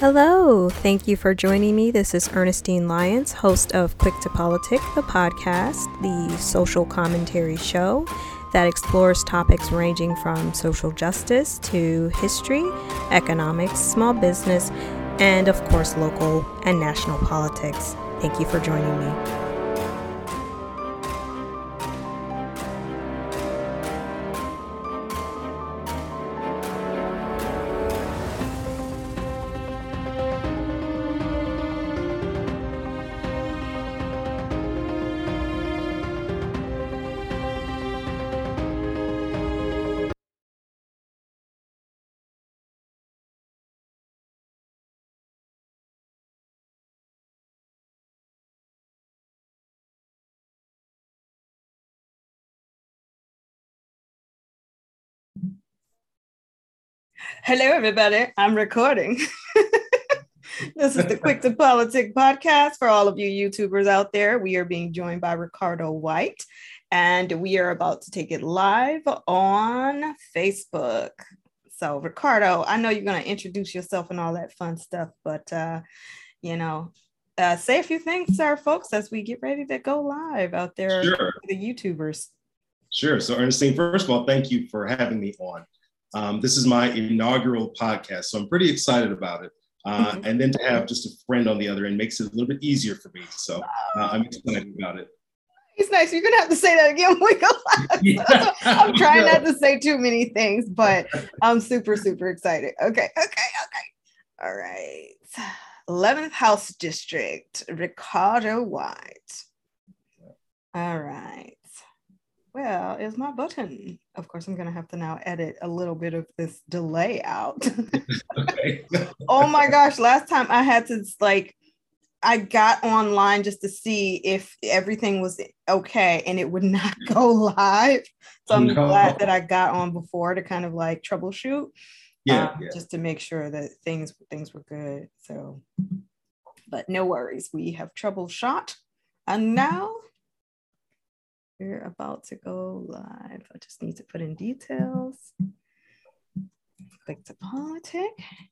Hello, thank you for joining me. This is Ernestine Lyons, host of Quick to Politic, the podcast, the social commentary show that explores topics ranging from social justice to history, economics, small business, and of course, local and national politics. Thank you for joining me. Hello, everybody. I'm recording. This is the Quick to Politic podcast for all of you YouTubers out there. We are being joined by Ricardo White, and we are about to take it live on Facebook. So, Ricardo, I know you're going to introduce yourself and all that fun stuff, but, say a few things to our folks as we get ready to go live out there. Sure. The YouTubers. Sure. So, Ernestine, first of all, thank you for having me on. This is my inaugural podcast, so I'm pretty excited about it. And then to have just a friend on the other end makes it a little bit easier for me. So I'm excited about it. It's nice. You're going to have to say that again when we go live. I'm trying not to say too many things, but I'm super, super excited. Okay. All right. 11th House District, Ricardo White. All right. Well, is my button. Of course, I'm going to have to now edit a little bit of this delay out. Okay. Oh my gosh. Last time I had to I got online just to see if everything was okay and it would not go live. So I'm glad that I got on before to kind of troubleshoot. Just to make sure that things were good. So, but no worries. We have troubleshot. And now we're about to go live. I just need to put in details. Click to Politic.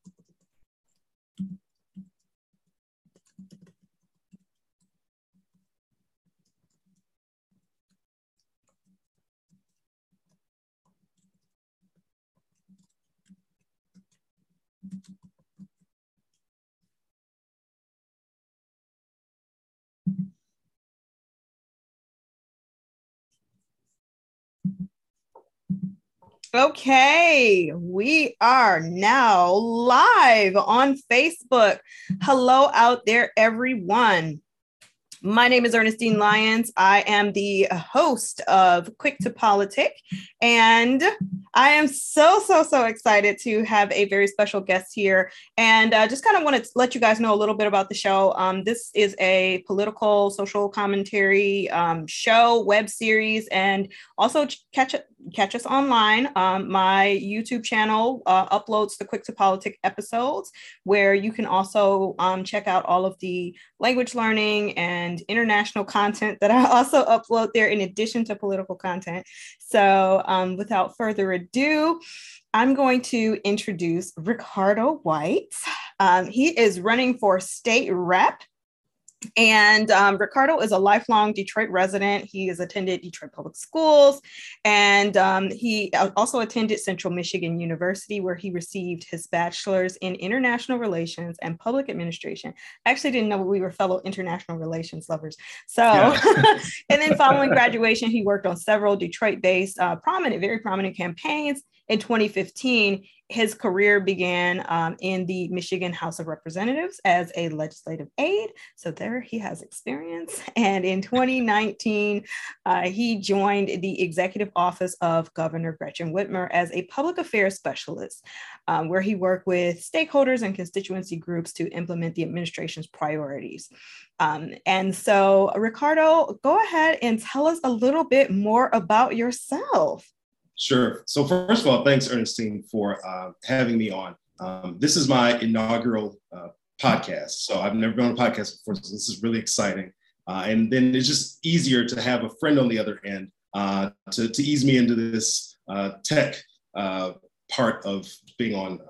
Okay, we are now live on Facebook. Hello out there, everyone. My name is Ernestine Lyons. I am the host of Quick to Politic, and I am so excited to have a very special guest here. And just kind of want to let you guys know a little bit about the show. This is a political social commentary show, web series, and also catch us online. My YouTube channel uploads the Quick to Politic episodes, where you can also check out all of the language learning and international content that I also upload there in addition to political content. So without further ado, I'm going to introduce Ricardo White. He is running for state rep. And Ricardo is a lifelong Detroit resident. He has attended Detroit Public Schools, and he also attended Central Michigan University, where he received his bachelor's in international relations and public administration. I actually didn't know we were fellow international relations lovers. So, yeah. And then following graduation, he worked on several Detroit-based very prominent campaigns. In 2015, his career began in the Michigan House of Representatives as a legislative aide. So there he has experience. And in 2019, he joined the executive office of Governor Gretchen Whitmer as a public affairs specialist, where he worked with stakeholders and constituency groups to implement the administration's priorities. And so, Ricardo, go ahead and tell us a little bit more about yourself. Sure. So first of all, thanks, Ernestine, for having me on. This is my inaugural podcast. So I've never been on a podcast before, so this is really exciting. And then it's just easier to have a friend on the other end to ease me into this tech part of being on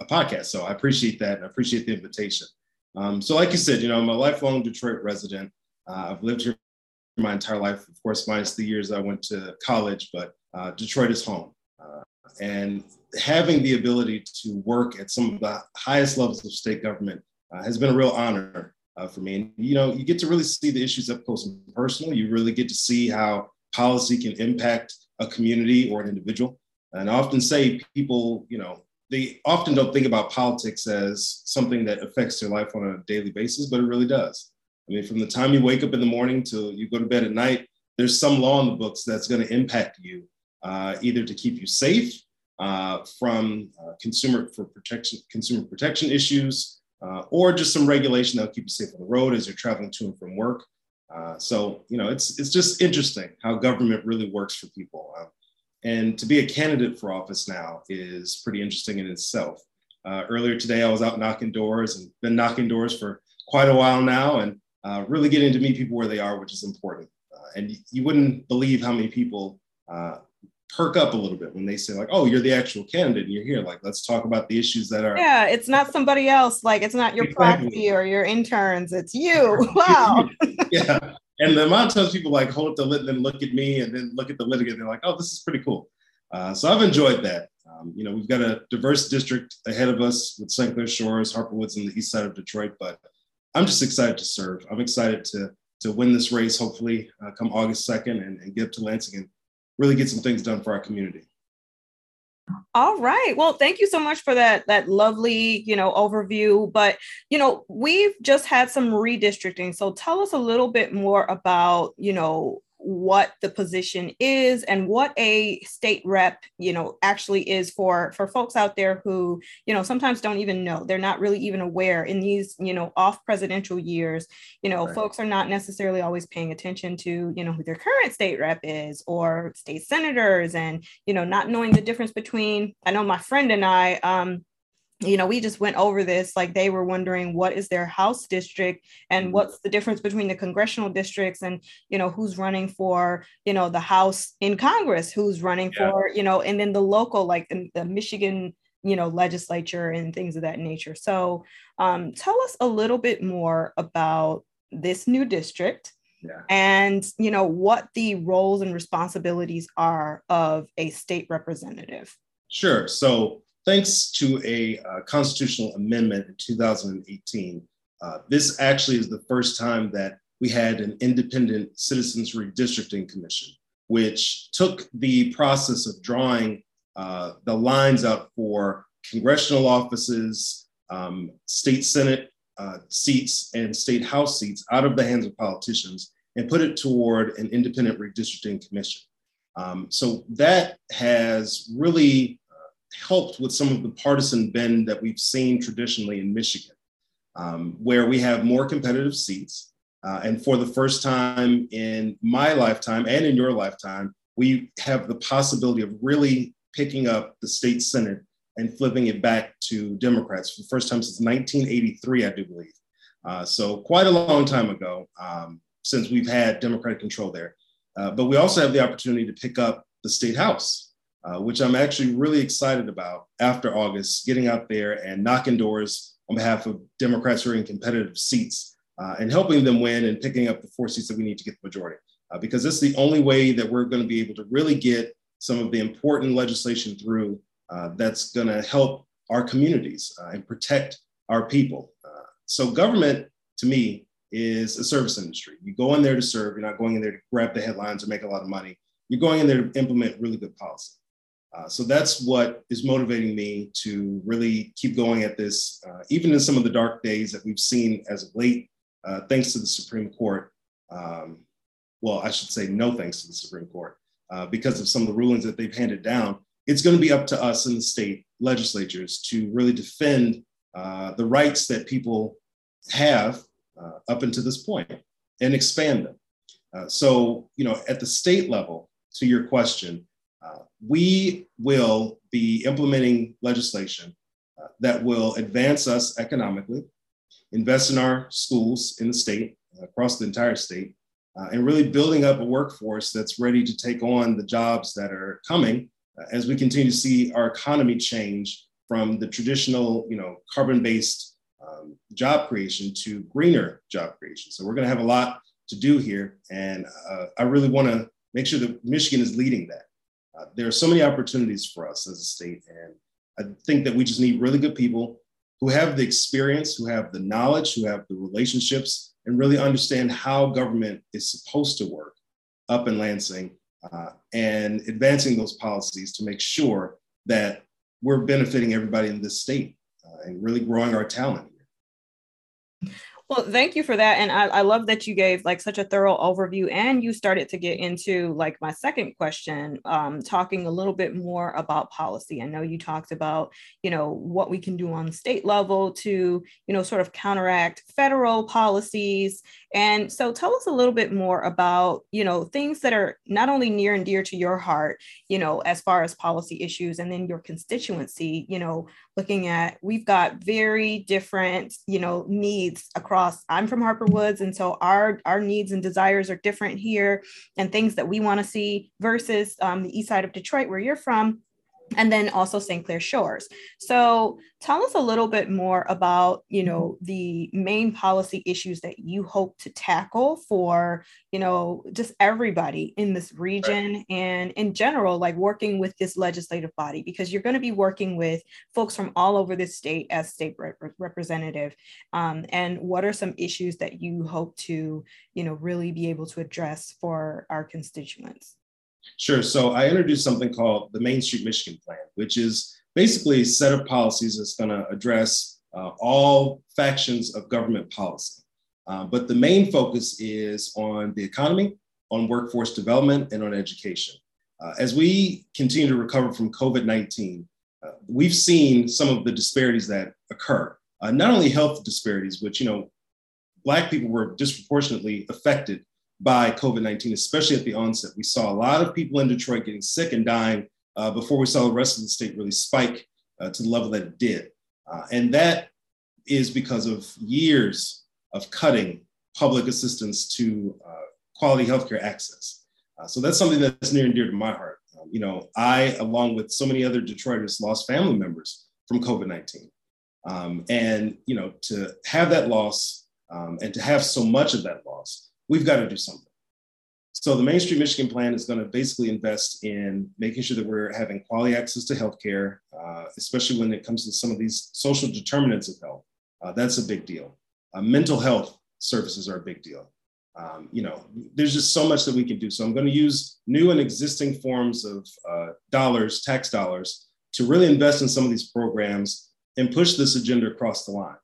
a podcast. So I appreciate that. And I appreciate the invitation. So like you said, I'm a lifelong Detroit resident. I've lived here my entire life, of course, minus the years I went to college, but Detroit is home. And having the ability to work at some of the highest levels of state government has been a real honor for me. And, you get to really see the issues up close and personal. You really get to see how policy can impact a community or an individual. And I often say people, they often don't think about politics as something that affects their life on a daily basis, but it really does. I mean, from the time you wake up in the morning till you go to bed at night, there's some law in the books that's going to impact you, either to keep you safe from consumer protection issues, or just some regulation that'll keep you safe on the road as you're traveling to and from work. So it's just interesting how government really works for people. And to be a candidate for office now is pretty interesting in itself. Earlier today, I was out knocking doors and been knocking doors for quite a while now, and really getting to meet people where they are, which is important. And you wouldn't believe how many people perk up a little bit when they say like, oh, you're the actual candidate and you're here. Like, let's talk about the issues that are. Yeah, it's not somebody else. Like, it's not your proxy or your interns. It's you. Wow. Yeah. And the amount of times people like hold up the lit and then look at me and then look at the litigant, they're like, oh, this is pretty cool. So I've enjoyed that. We've got a diverse district ahead of us with St. Clair Shores, Harper Woods, and the east side of Detroit, but I'm just excited to serve. I'm excited to win this race, hopefully come August 2nd and get up to Lansing and really get some things done for our community. All right. Well, thank you so much for that lovely, overview. But, we've just had some redistricting. So tell us a little bit more about, what the position is and what a state rep, actually is for folks out there who, sometimes don't even know. They're not really even aware in these, off presidential years, right. Folks are not necessarily always paying attention to, who their current state rep is or state senators and, not knowing the difference between, I know my friend and I, we just went over this, like they were wondering what is their House district and what's the difference between the congressional districts and, who's running for, the House in Congress, who's running for, and then the local, like the Michigan, legislature and things of that nature. So tell us a little bit more about this new district. Yeah. And, what the roles and responsibilities are of a state representative. Sure. So thanks to a constitutional amendment in 2018, this actually is the first time that we had an independent Citizens Redistricting Commission, which took the process of drawing the lines out for congressional offices, state Senate seats, and state House seats out of the hands of politicians and put it toward an independent redistricting commission. So that has really helped with some of the partisan bend that we've seen traditionally in Michigan, where we have more competitive seats. And for the first time in my lifetime and in your lifetime, we have the possibility of really picking up the state Senate and flipping it back to Democrats for the first time since 1983, I do believe. So quite a long time ago since we've had Democratic control there. But we also have the opportunity to pick up the state House, which I'm actually really excited about after August, getting out there and knocking doors on behalf of Democrats who are in competitive seats and helping them win and picking up the 4 seats that we need to get the majority. Because it's the only way that we're going to be able to really get some of the important legislation through that's going to help our communities and protect our people. So government, to me, is a service industry. You go in there to serve. You're not going in there to grab the headlines or make a lot of money. You're going in there to implement really good policy. So that's what is motivating me to really keep going at this, even in some of the dark days that we've seen as of late, thanks to the Supreme Court. Well, I should say no thanks to the Supreme Court, because of some of the rulings that they've handed down. It's going to be up to us in the state legislatures to really defend the rights that people have up until this point and expand them. So, at the state level, to your question, we will be implementing legislation that will advance us economically, invest in our schools in the state, across the entire state, and really building up a workforce that's ready to take on the jobs that are coming as we continue to see our economy change from the traditional, carbon-based job creation to greener job creation. So we're going to have a lot to do here. And I really want to make sure that Michigan is leading that. There are so many opportunities for us as a state. And I think that we just need really good people who have the experience, who have the knowledge, who have the relationships, and really understand how government is supposed to work up in Lansing, and advancing those policies to make sure that we're benefiting everybody in this state, and really growing our talent. Well, thank you for that. And I love that you gave like such a thorough overview, and you started to get into like my second question, talking a little bit more about policy. I know you talked about, what we can do on the state level to, sort of counteract federal policies. And so tell us a little bit more about, things that are not only near and dear to your heart, as far as policy issues, and then your constituency, looking at, we've got very different, needs across. I'm from Harper Woods, and so our needs and desires are different here, and things that we want to see versus the east side of Detroit, where you're from, and then also St. Clair Shores. So tell us a little bit more about, the main policy issues that you hope to tackle for, just everybody in this region, and in general, like working with this legislative body, because you're going to be working with folks from all over the state as state representative. And what are some issues that you hope to, really be able to address for our constituents? Sure. So I introduced something called the Main Street Michigan Plan, which is basically a set of policies that's going to address all factions of government policy. But the main focus is on the economy, on workforce development, and on education. As we continue to recover from COVID-19, we've seen some of the disparities that occur. Not only health disparities, which, Black people were disproportionately affected by COVID-19, especially at the onset. We saw a lot of people in Detroit getting sick and dying before we saw the rest of the state really spike to the level that it did. And that is because of years of cutting public assistance to quality healthcare access. So that's something that's near and dear to my heart. I, along with so many other Detroiters, lost family members from COVID-19. And, to have that loss and to have so much of that loss, we've got to do something. So the Main Street Michigan Plan is going to basically invest in making sure that we're having quality access to healthcare, especially when it comes to some of these social determinants of health. That's a big deal. Mental health services are a big deal. There's just so much that we can do. So I'm going to use new and existing forms of tax dollars, to really invest in some of these programs and push this agenda across the line.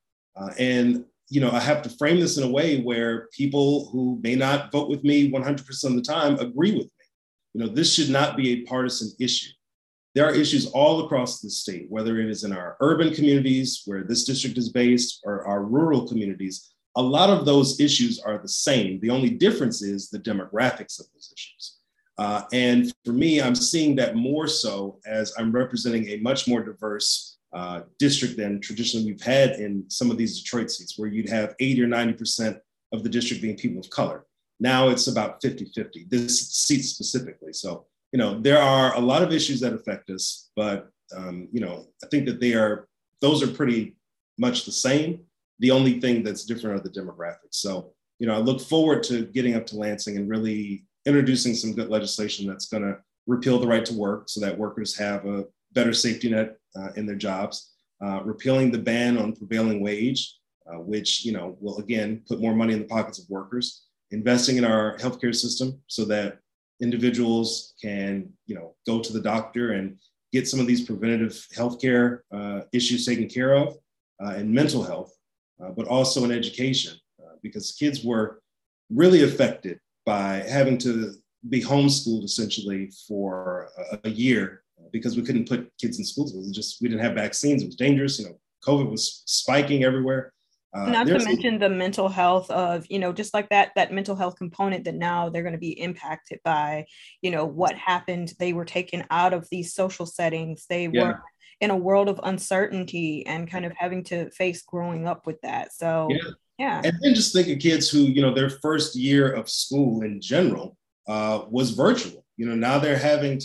I have to frame this in a way where people who may not vote with me 100% of the time agree with me. This should not be a partisan issue. There are issues all across the state, whether it is in our urban communities where this district is based, or our rural communities. A lot of those issues are the same. The only difference is the demographics of those issues. And for me, I'm seeing that more so as I'm representing a much more diverse district than traditionally we've had in some of these Detroit seats, where you'd have 80 or 90% of the district being people of color. Now it's about 50-50, this seat specifically. So, there are a lot of issues that affect us, but, I think that those are pretty much the same. The only thing that's different are the demographics. So, I look forward to getting up to Lansing and really introducing some good legislation that's going to repeal the right to work so that workers have a better safety net in their jobs, repealing the ban on prevailing wage, which, will again put more money in the pockets of workers, investing in our healthcare system so that individuals can, go to the doctor and get some of these preventative healthcare issues taken care of, and mental health, but also in education, because kids were really affected by having to be homeschooled essentially for a year, because we couldn't put kids in schools. We didn't have vaccines. It was dangerous. COVID was spiking everywhere. Not to mention the mental health of, just like that mental health component that now they're going to be impacted by, what happened. They were taken out of these social settings. They were in a world of uncertainty and kind of having to face growing up with that. So, yeah. And then just think of kids who, their first year of school in general was virtual. Now they're having to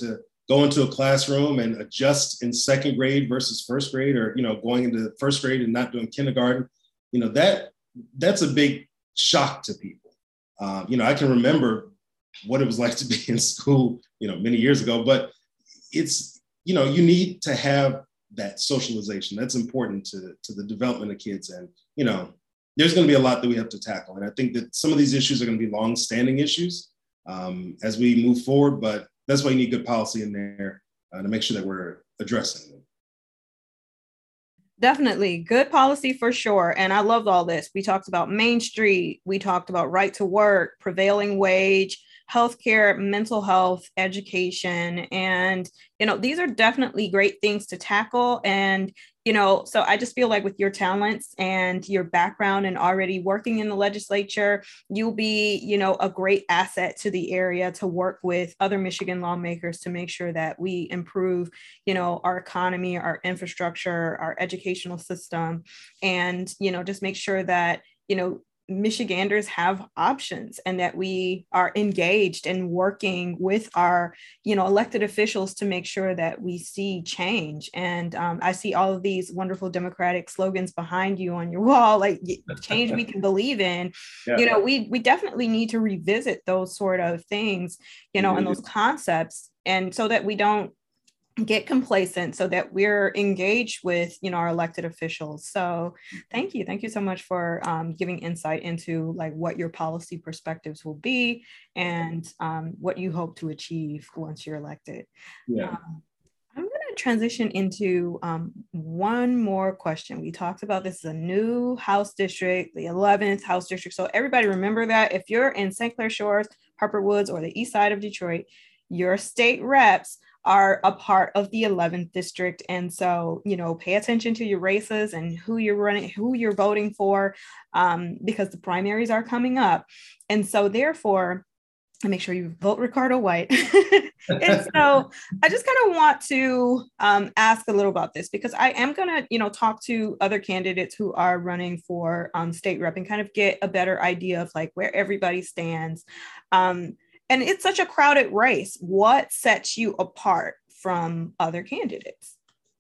go into a classroom and adjust in second grade versus first grade, or, going into first grade and not doing kindergarten, that's a big shock to people. I can remember what it was like to be in school, many years ago, but it's, you need to have that socialization. That's important to the development of kids. And, there's going to be a lot that we have to tackle. And I think that some of these issues are going to be long-standing issues as we move forward, but that's why you need good policy in there to make sure that we're addressing them. Definitely good policy for sure. And I loved all this. We talked about Main Street. We talked about right to work, prevailing wage, healthcare, mental health, education. And, these are definitely great things to tackle. And, so I just feel like with your talents and your background and already working in the legislature, you'll be, a great asset to the area to work with other Michigan lawmakers to make sure that we improve, our economy, our infrastructure, our educational system, and, just make sure that, Michiganders have options and that we are engaged and working with our, elected officials to make sure that we see change. And I see all of these wonderful Democratic slogans behind you on your wall, like change we can believe in. Yeah. We definitely need to revisit those sort of things, and those concepts, and so that we don't get complacent, so that we're engaged with, our elected officials. So thank you so much for giving insight into like what your policy perspectives will be and what you hope to achieve once you're elected. Yeah. I'm going to transition into one more question. We talked about this is a new House district, the 11th House district. So everybody remember that if you're in St. Clair Shores, Harper Woods, or the east side of Detroit, your state reps are a part of the 11th district. And so, pay attention to your races and who you're voting for, because the primaries are coming up. And so therefore, make sure you vote Ricardo White. And so I just kind of want to ask a little about this, because I am going to, talk to other candidates who are running for state rep and kind of get a better idea of like where everybody stands. And it's such a crowded race. What sets you apart from other candidates?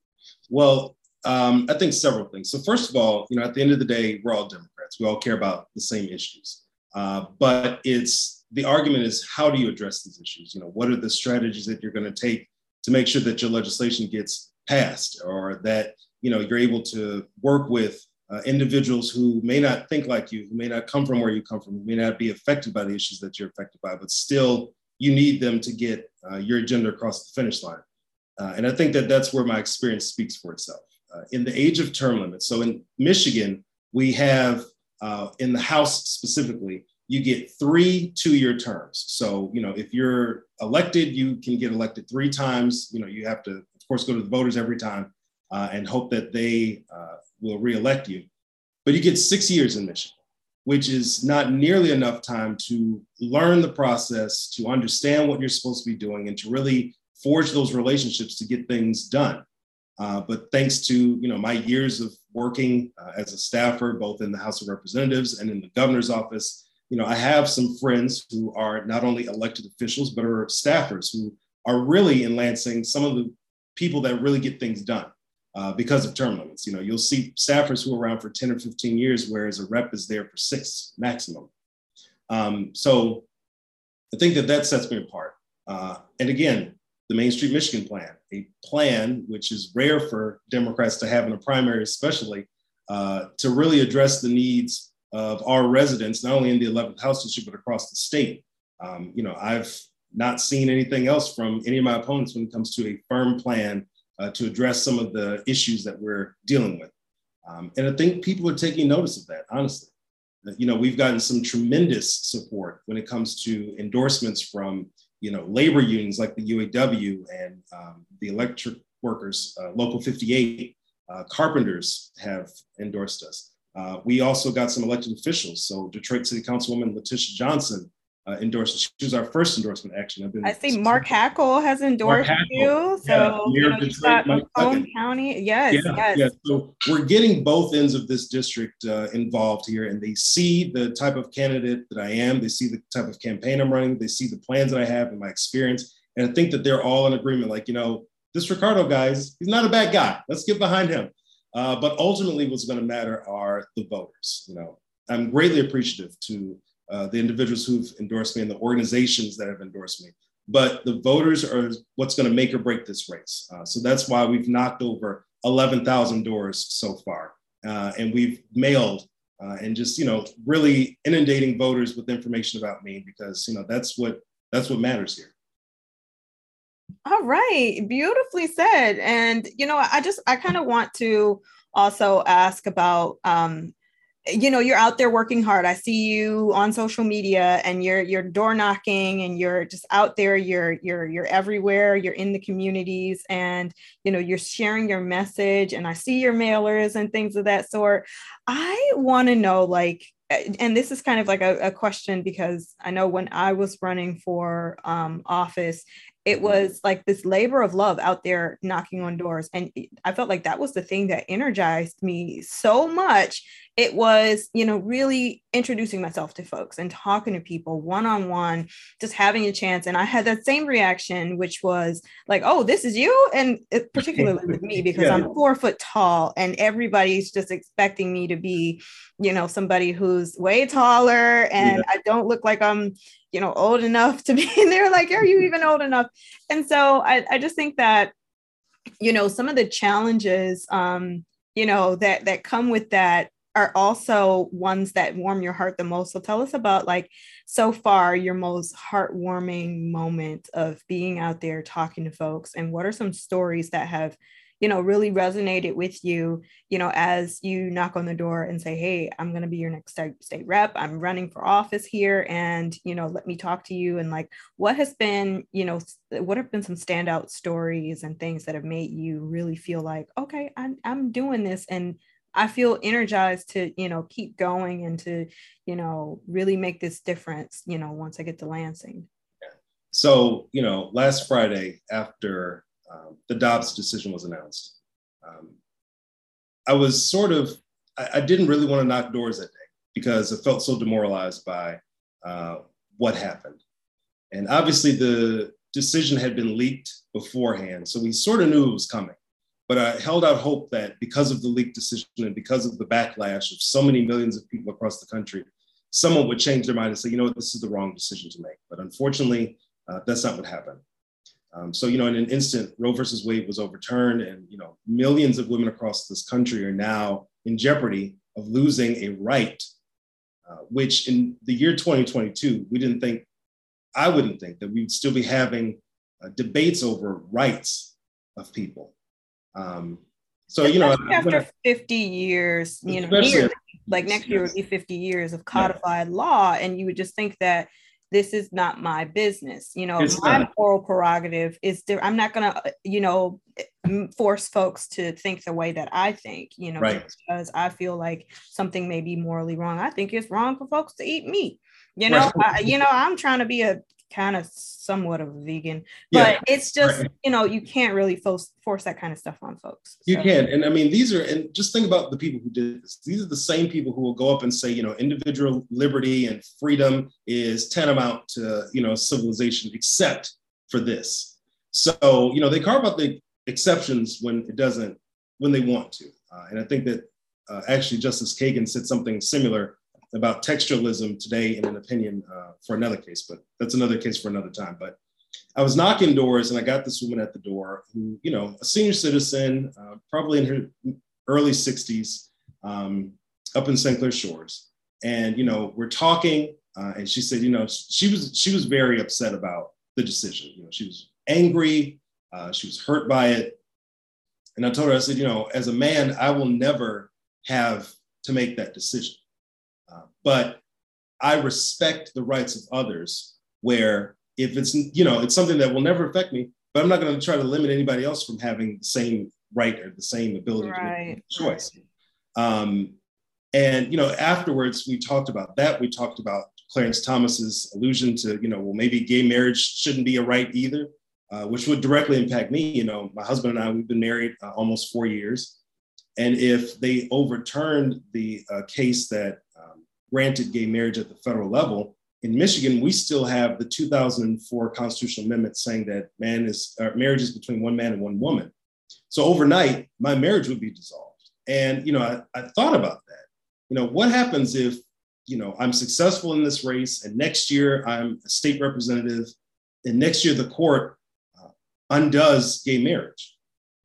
Well, I think several things. So first of all, at the end of the day, we're all Democrats. We all care about the same issues. But the argument is, how do you address these issues? What are the strategies that you're going to take to make sure that your legislation gets passed, or that, you're able to work with individuals who may not think like you, who may not come from where you come from, who may not be affected by the issues that you're affected by, but still you need them to get your agenda across the finish line. And I think that that's where my experience speaks for itself. In the age of term limits, so in Michigan, we have, in the House specifically, you get 3 2-year terms. So, if you're elected, you can get elected 3 times. You have to, of course, go to the voters every time and hope that they will reelect you. But you get 6 years in Michigan, which is not nearly enough time to learn the process, to understand what you're supposed to be doing, and to really forge those relationships to get things done. But thanks to my years of working as a staffer, both in the House of Representatives and in the governor's office, I have some friends who are not only elected officials, but are staffers who are really in Lansing some of the people that really get things done. Because of term limits. You'll see staffers who are around for 10 or 15 years, whereas a rep is there for 6 maximum. So I think that sets me apart. And again, the Main Street Michigan plan, a plan which is rare for Democrats to have in a primary, especially to really address the needs of our residents, not only in the 11th House district, but across the state. I've not seen anything else from any of my opponents when it comes to a firm plan to address some of the issues that we're dealing with. And I think people are taking notice of that, honestly. We've gotten some tremendous support when it comes to endorsements from, labor unions like the UAW and the electric workers, Local 58, carpenters have endorsed us. We also got some elected officials. So Detroit City Councilwoman Letitia Johnson endorsed. She was our first endorsement, actually. I see Mark Hackle has endorsed you. So you've got Macomb County. Yes. So we're getting both ends of this district involved here, and they see the type of candidate that I am. They see the type of campaign I'm running. They see the plans that I have and my experience, And I think that they're all in agreement, like, this Ricardo guy, he's not a bad guy. Let's get behind him. But ultimately, what's going to matter are the voters. I'm greatly appreciative to the individuals who've endorsed me and the organizations that have endorsed me. But the voters are what's going to make or break this race. So that's why we've knocked over 11,000 doors so far. And we've mailed and just, really inundating voters with information about me, because, that's what matters here. All right. Beautifully said. And, I kind of want to also ask about, you're out there working hard. I see you on social media and you're door knocking and you're just out there. You're everywhere. You're in the communities and, you're sharing your message, and I see your mailers and things of that sort. I want to know, and this is kind of like a question, because I know when I was running for office, it was like this labor of love out there knocking on doors. And I felt like that was the thing that energized me so much. It was, really introducing myself to folks and talking to people one-on-one, just having a chance. And I had that same reaction, which was like, oh, this is you. And particularly with me, because I'm 4 foot tall and everybody's just expecting me to be, somebody who's way taller, and I don't look like I'm, old enough to be in there. Like, are you even old enough? And so I just think that, some of the challenges, that come with that are also ones that warm your heart the most. So tell us about, so far, your most heartwarming moment of being out there talking to folks, and what are some stories that have, really resonated with you, as you knock on the door and say, hey, I'm going to be your next state rep. I'm running for office here, and, let me talk to you. And what have been some standout stories and things that have made you really feel like, okay, I'm doing this, and I feel energized to, keep going and to, really make this difference, once I get to Lansing. So, last Friday, after the Dobbs decision was announced, I was I didn't really want to knock doors that day, because I felt so demoralized by what happened. And obviously the decision had been leaked beforehand, so we sort of knew it was coming. But I held out hope that because of the leaked decision and because of the backlash of so many millions of people across the country, someone would change their mind and say, this is the wrong decision to make. But unfortunately, that's not what happened. So, in an instant, Roe versus Wade was overturned, and, millions of women across this country are now in jeopardy of losing a right, which in the year 2022, I wouldn't think that we'd still be having debates over rights of people. So, after 50 years, next year would be 50 years of codified law. And you would just think that this is not my business. My moral prerogative is there. I'm not going to, force folks to think the way that I think, right. Because I feel like something may be morally wrong. I think it's wrong for folks to eat meat. Right. I'm trying to be a kind of somewhat of a vegan, but it's just, you can't really force that kind of stuff on folks. You can. And I mean, and just think about the people who did this. These are the same people who will go up and say, individual liberty and freedom is tantamount to, civilization, except for this. So, they carve out the exceptions when they want to. And I think that actually Justice Kagan said something similar about textualism today in an opinion for another case, but that's another case for another time. But I was knocking doors and I got this woman at the door who, a senior citizen, probably in her early 60s, up in St. Clair Shores. And, we're talking and she said, she was very upset about the decision. She was angry, she was hurt by it. And I told her, I said, as a man, I will never have to make that decision. But I respect the rights of others, where if it's, it's something that will never affect me, but I'm not going to try to limit anybody else from having the same right or the same ability to make a choice. And, afterwards, we talked about that. We talked about Clarence Thomas's allusion to, maybe gay marriage shouldn't be a right either, which would directly impact me. My husband and I, we've been married almost 4 years. And if they overturned the case that granted gay marriage at the federal level, in Michigan, we still have the 2004 constitutional amendment saying that marriage is between one man and one woman. So overnight, my marriage would be dissolved. And, I thought about that. What happens if, I'm successful in this race and next year I'm a state representative and next year the court undoes gay marriage,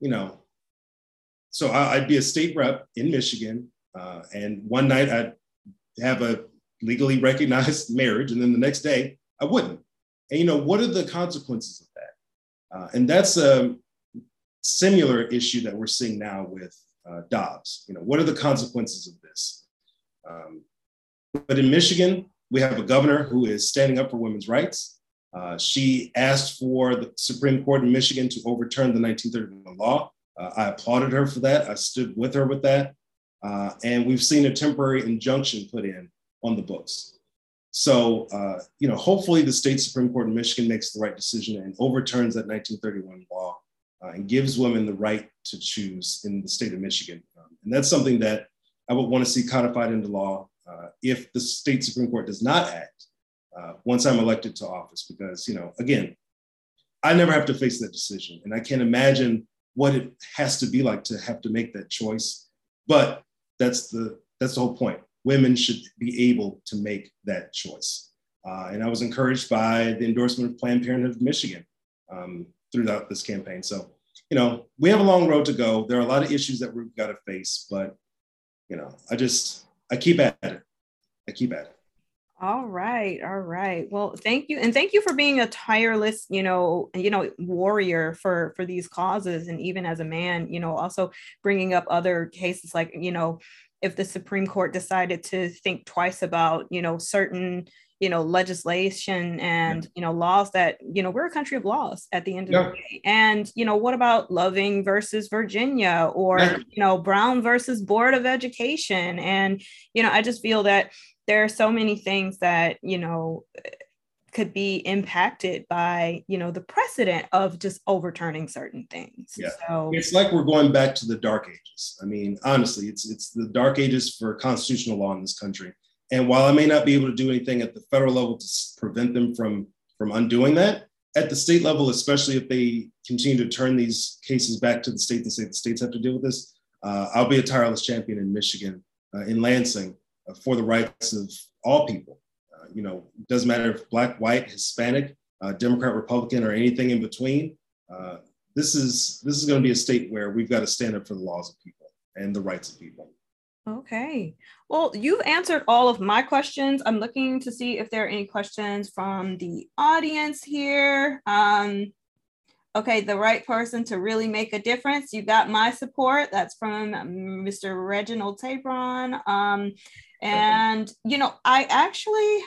So I'd be a state rep in Michigan and one night I'd have a legally recognized marriage and then the next day I wouldn't. And, what are the consequences of that? And that's a similar issue that we're seeing now with Dobbs. What are the consequences of this? But in Michigan, we have a governor who is standing up for women's rights. She asked for the Supreme Court in Michigan to overturn the 1931 law. I applauded her for that. I stood with her with that. And we've seen a temporary injunction put in on the books. So, hopefully the state Supreme Court in Michigan makes the right decision and overturns that 1931 law and gives women the right to choose in the state of Michigan. And that's something that I would want to see codified into law if the state Supreme Court does not act once I'm elected to office, because, again, I never have to face that decision. And I can't imagine what it has to be like to have to make that choice. But that's the whole point. Women should be able to make that choice. And I was encouraged by the endorsement of Planned Parenthood of Michigan throughout this campaign. So, we have a long road to go. There are a lot of issues that we've got to face, but, I keep at it. All right. Well, thank you. And thank you for being a tireless, warrior for these causes. And even as a man, also bringing up other cases like, if the Supreme Court decided to think twice about, certain, legislation and, laws that, we're a country of laws at the end of the day. And, what about Loving versus Virginia or, Brown versus Board of Education? And, I just feel that there are so many things that, could be impacted by, the precedent of just overturning certain things. Yeah. So it's like we're going back to the dark ages. I mean, honestly, it's the dark ages for constitutional law in this country. And while I may not be able to do anything at the federal level to prevent them from undoing that, at the state level, especially if they continue to turn these cases back to the state and say the states have to deal with this, I'll be a tireless champion in Michigan, in Lansing, for the rights of all people. It doesn't matter if Black, white, Hispanic, Democrat, Republican, or anything in between. This is going to be a state where we've got to stand up for the laws of people and the rights of people. Okay. Well, you've answered all of my questions. I'm looking to see if there are any questions from the audience here. Okay, the right person to really make a difference. You got my support. That's from Mr. Reginald Tabron. And, I actually,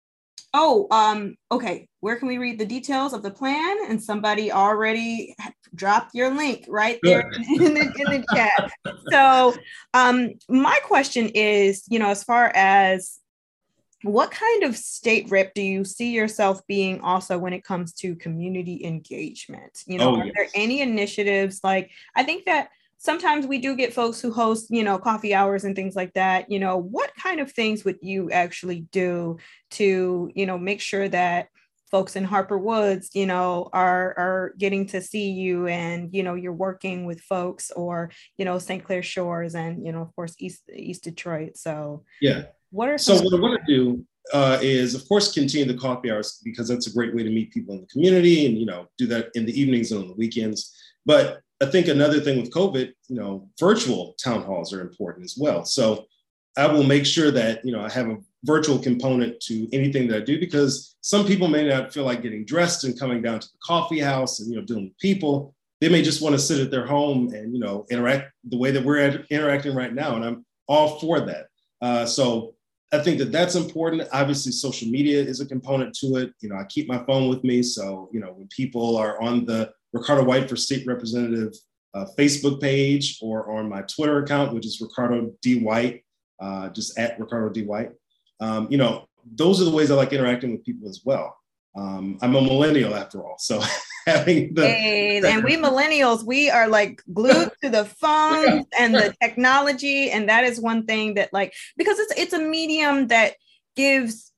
okay, where can we read the details of the plan? And somebody already dropped your link right there in the chat. So my question is, as far as what kind of state rep do you see yourself being also when it comes to community engagement? Are there any initiatives? Like, I think that sometimes we do get folks who host, coffee hours and things like that. What kind of things would you actually do to, make sure that folks in Harper Woods, are getting to see you and, you're working with folks or, St. Clair Shores and, of course, East Detroit. So yeah. What I want to do is, of course, continue the coffee hours because that's a great way to meet people in the community and, do that in the evenings and on the weekends. But I think another thing with COVID, virtual town halls are important as well. So I will make sure that, I have a virtual component to anything that I do because some people may not feel like getting dressed and coming down to the coffee house and, dealing with people. They may just want to sit at their home and, interact the way that we're interacting right now. And I'm all for that. So I think that that's important. Obviously, social media is a component to it. I keep my phone with me. So, when people are on the Ricardo White for State Representative Facebook page or on my Twitter account, which is Ricardo D. White, just at Ricardo D. White. Those are the ways I like interacting with people as well. I'm a millennial after all. So having and we millennials, we are like glued to the phones and the technology. And that is one thing that because it's a medium that gives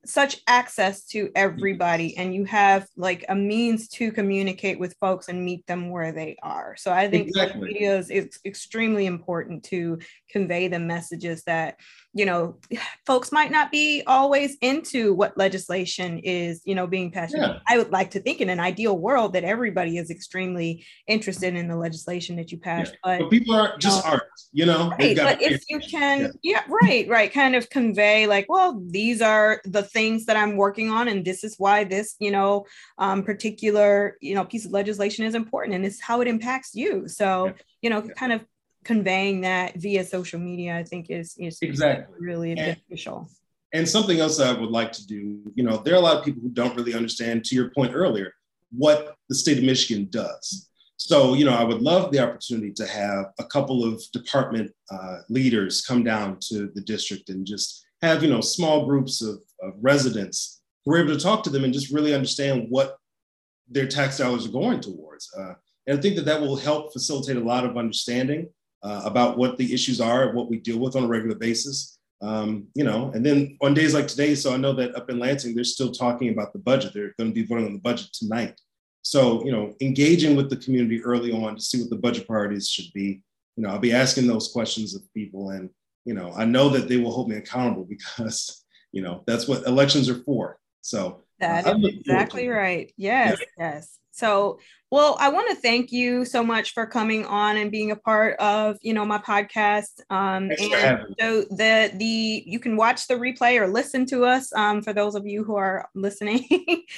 such access to everybody, and you have like a means to communicate with folks and meet them where they are. So I think social media is extremely important to convey the messages that, folks might not be always into what legislation is, being passed. Yeah. I would like to think in an ideal world that everybody is extremely interested in the legislation that you passed. Yeah. But people aren't. Right. But if you can, right. Kind of convey like, well, these are the things that I'm working on, and this is why this, particular, piece of legislation is important, and this is how it impacts you. So, kind of conveying that via social media, I think is exactly really beneficial. And something else I would like to do, there are a lot of people who don't really understand, to your point earlier, what the state of Michigan does. So, I would love the opportunity to have a couple of department leaders come down to the district and just have, small groups of residents who are able to talk to them and just really understand what their tax dollars are going towards. And I think that will help facilitate a lot of understanding about what the issues are and what we deal with on a regular basis. And then on days like today, so I know that up in Lansing, they're still talking about the budget. They're going to be voting on the budget tonight. So, engaging with the community early on to see what the budget priorities should be. I'll be asking those questions of people, and, I know that they will hold me accountable because, that's what elections are for. So that is exactly right. Yes. So, well, I want to thank you so much for coming on and being a part of, my podcast. And so you can watch the replay or listen to us. For those of you who are listening,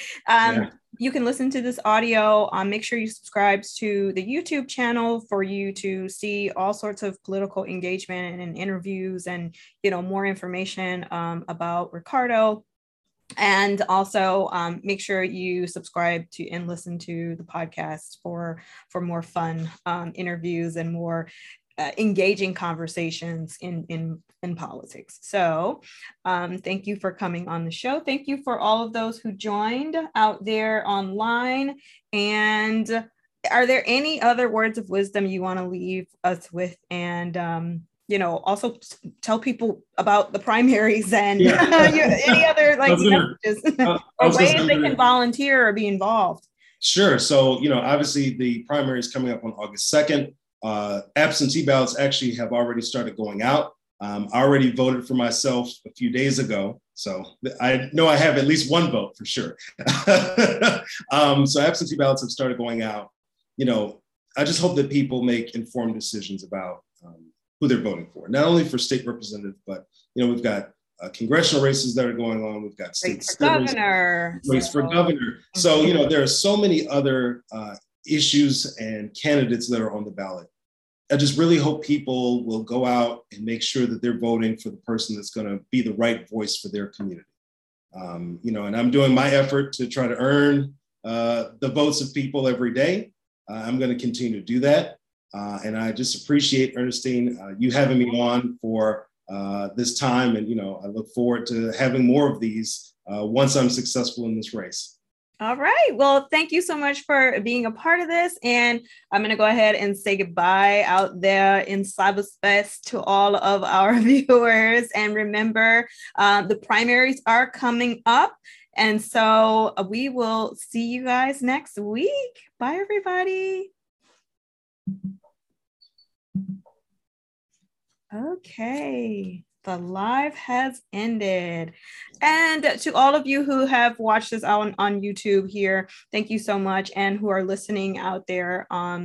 you can listen to this audio. Make sure you subscribe to the YouTube channel for you to see all sorts of political engagement and interviews and, more information about Ricardo. And also make sure you subscribe to and listen to the podcast for more fun interviews and more engaging conversations in politics. So thank you for coming on the show. Thank you for all of those who joined out there online. And are there any other words of wisdom you want to leave us with? And also tell people about the primaries and any other messages or ways they can volunteer or be involved. Sure. So, obviously the primary is coming up on August 2nd. Absentee ballots actually have already started going out. I already voted for myself a few days ago. So I know I have at least one vote for sure. So absentee ballots have started going out. I just hope that people make informed decisions about who they're voting for, not only for state representative, but, we've got congressional races that are going on. We've got state governor. Race for governor. So, there are so many other issues and candidates that are on the ballot. I just really hope people will go out and make sure that they're voting for the person that's going to be the right voice for their community. And I'm doing my effort to try to earn the votes of people every day. I'm going to continue to do that. And I just appreciate, Ernestine, you having me on for this time. And, I look forward to having more of these once I'm successful in this race. All right. Well, thank you so much for being a part of this. And I'm going to go ahead and say goodbye out there in cyberspace to all of our viewers. And remember, the primaries are coming up. And so we will see you guys next week. Bye, everybody. Okay, the live has ended. And to all of you who have watched this on YouTube here, thank you so much. And who are listening out there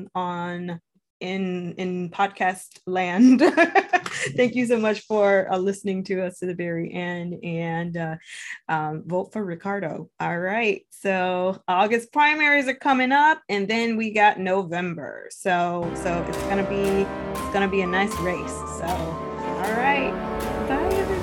in podcast land. Thank you so much for listening to us to the very end, and vote for Ricardo. All right. So August primaries are coming up, and then we got November. So it's gonna be a nice race. So all right. Bye, everybody.